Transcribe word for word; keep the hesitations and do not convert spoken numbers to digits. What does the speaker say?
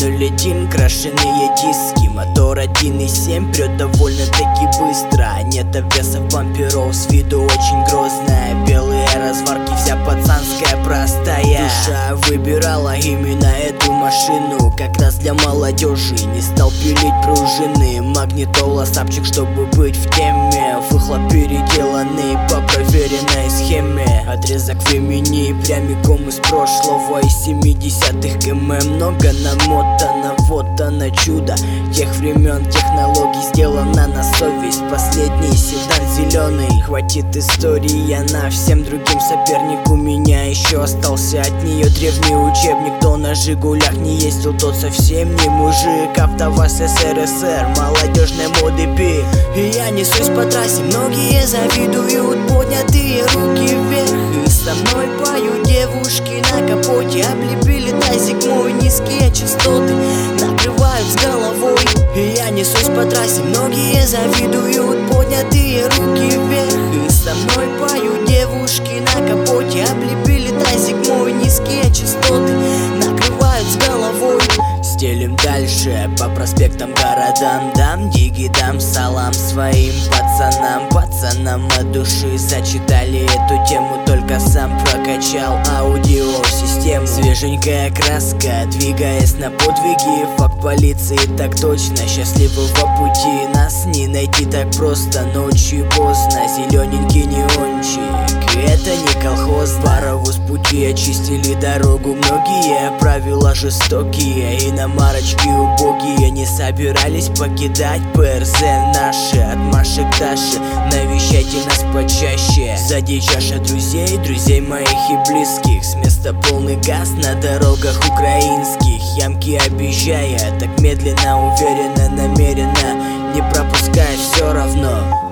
ноль один, крашеные диски. Мотор один и семь прет довольно-таки быстро. Нет обвесов бамперов, с виду очень грозная. Белые разварки, вся пацанская простая. Душа выбирала именно эту машину, как раз для молодежи. Не стал пилить пружины, магнитола, сапчик, чтобы быть в теме. Выхлоп переделанный по проверенной схеме. Отрезок времени прямиком из прошлого, из семидесятых км. Много намотано, вот оно чудо тех времен. Технологий сделано на совесть. Последний седан зеленый. Хватит истории, она всем другим соперник. У меня еще остался от нее древний учебник. Кто на Жигулях не ездил, тот совсем не мужик. АвтоВАЗ СССР, молодежной моды пик. И я несусь по трассе, многие завидуют, поднятые руки вверх. И со мной поют девушки на капоте. Облепили тазик мой, низкие частоты накрывают с головой. И я несусь по трассе, многие завидуют, поднятые руки вверх. И со мной поют девушки на капоте. Облепили тазик мой, низкие частоты накрывают с головой. Стелим дальше по проспектам, городам, дам диги, дам салам своим пацанам. Пацанам от души зачитали эту тему, только сам прокачал аудиосистему. Свеженькая краска, двигаясь на подвиги. Факт полиции так точно, счастливого пути. Нас не найти так просто, ночью поздно. Зелененький неончик, это не колхоз. Паровоз пути очистили дорогу. Многие правила жестокие, иномарочки убогие. Не собирались покидать ПРЗ наши. От Маши к Даше, навещайте нас почаще. Сзади чаша друзей, друзей моих и близких. С места полный газ на дорогах украинских. Ямки объезжая, так медленно, уверенно, намеренно, не пропуская все равно.